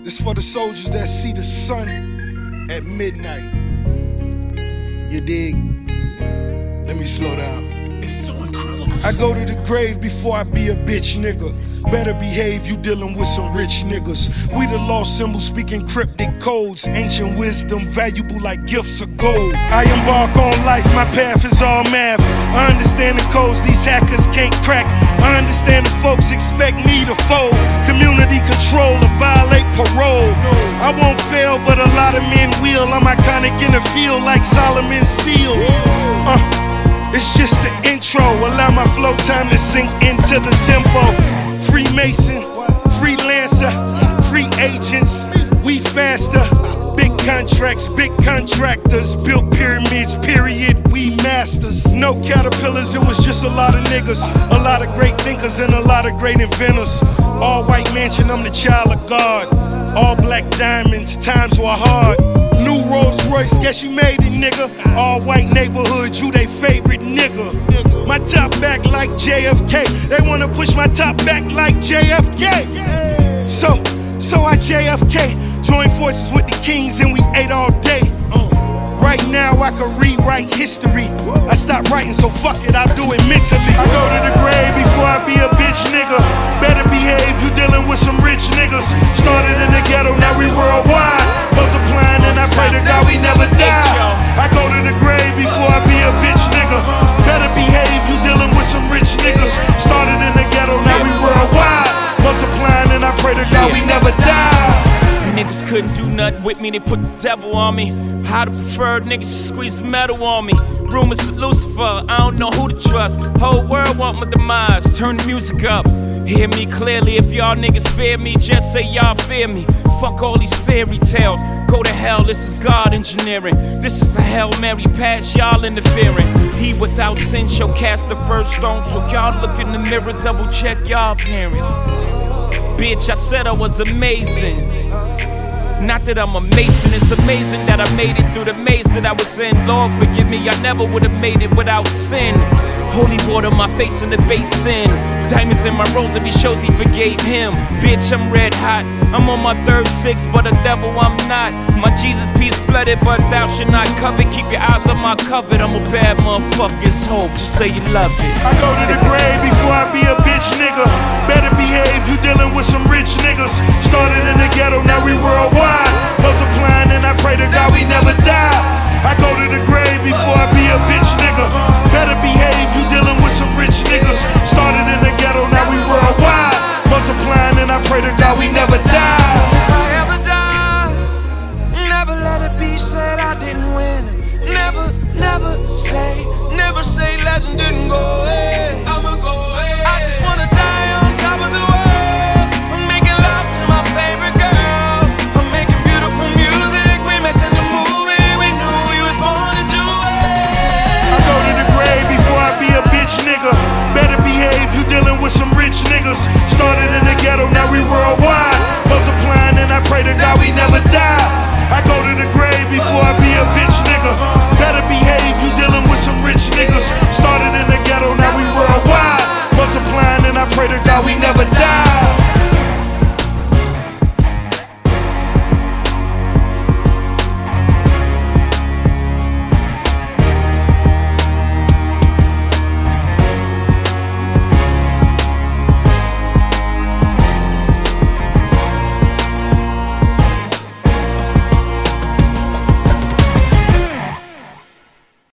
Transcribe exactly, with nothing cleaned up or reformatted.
It's for the soldiers that see the sun at midnight. You dig? Let me slow down. It's so incredible. I go to the grave before I be a bitch nigga. Better behave, you dealing with some rich niggas. We the lost symbols speaking cryptic codes. Ancient wisdom valuable like gifts of gold. I embark on life, my path is all math. I understand the codes these hackers can't crack. I understand the folks expect me to fold. Community control or violate parole. I won't fail, but a lot of men will. I'm iconic in the field like Solomon's seal. Uh, it's just the intro. Allow my flow time to sink into the tempo. Freemason, freelancer, free agents, we faster. Big contracts, big contractors, built pyramids, period, we masters. No caterpillars, it was just a lot of niggas. A lot of great thinkers and a lot of great inventors. All white mansion, I'm the child of God. All black diamonds, times were hard. New Rolls Royce, guess you made it, nigga. All white neighborhoods, you they favorite nigga. My top back like J F K. They wanna push my top back like J F K. So, so I J F K. Joined forces with the kings and we ate all day. Right now I can rewrite history. I stopped writing, so fuck it, I'll do it mentally. I go to the grave before I be a bitch nigga. Better behave, you dealing with some rich niggas. Started in the ghetto, now we worldwide. Multiplying and I pray to God we never die. I go to the grave before I be a bitch nigga. Better behave, you dealing with some rich niggas. Started in the ghetto, now we worldwide. Multiplying and I pray to God we never die. Niggas couldn't do nothing with me, they put the devil on me. How the preferred niggas squeeze metal on me. Rumors of Lucifer, I don't know who to trust. Whole world want my demise, turn the music up. Hear me clearly, if y'all niggas fear me, just say y'all fear me. Fuck all these fairy tales, go to hell, this is God engineering. This is a Hail Mary pass, y'all interfering. He without sin shall cast the first stone. So y'all look in the mirror, double check y'all parents. Bitch, I said I was amazing. Not that I'm a mason, it's amazing that I made it through the maze that I was in. Lord, forgive me, I never would have made it without sin. Holy water, my face in the basin. Diamonds in my rose, if he shows he forgave him. Bitch, I'm red hot. I'm on my third six, but a devil I'm not. My Jesus peace flooded, but thou should not covet. Keep your eyes on my covet. I'm a bad motherfucker's hope. Just say you love it. I go to the grave before I be a bitch nigga. Better behave, you dealing with some rich niggas. Started in the ghetto, now we worldwide. Multiplying and I pray to God we never die. I go to the grave before I be a bitch nigga. Better behave, you dealing with some rich niggas. Started in the ghetto, now we worldwide. Multiplying and I pray to God we never die. If I ever die, never let it be said I didn't win. Never, never say, never say legend didn't go